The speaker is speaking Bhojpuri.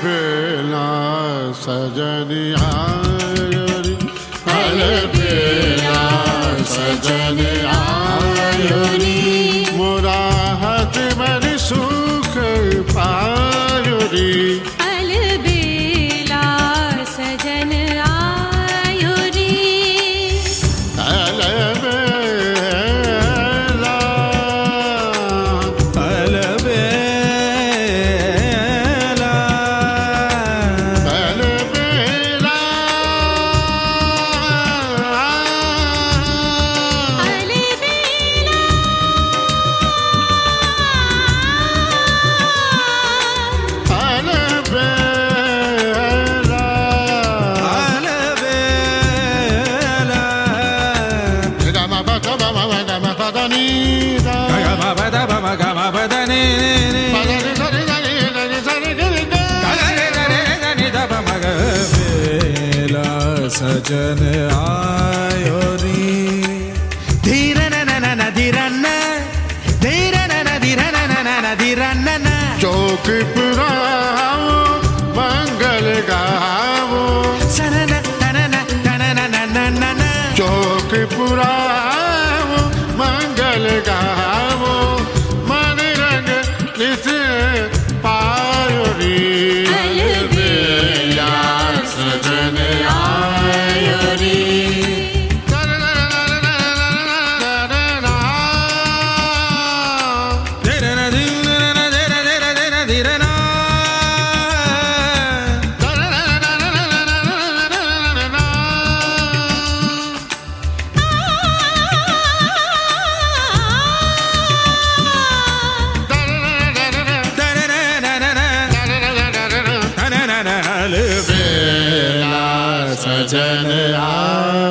बेला सजन आयो रे, अल बेला सजन आयो रे, मोरा हाथ में सुख पायो रे, अल बेला सजन आयो रे, अल बेला, अल बेला, अल बेला, अल बेला, अल बेला, अल बेला, गमा बदा बमा गमा बदा नी दा, गमा बदा बमा गमा बदा नी नी, बदा नी सरी सरी सरी सरी सरी दा, गरे गरे गनि दब मग बेला सजन आयो रे, धीर न न न धीरन, धीर न न धीर न न न धीरन न, चौक पुराओ मंगल गाओ, सनन तनन तनन न न न, चौक पुराओ मंगल गाओ, मन रंग नित पायो रे, अल बेला सजन आयो रे, धीर न धीर न धीर धीर धीर धीर न, बेला सजन आयो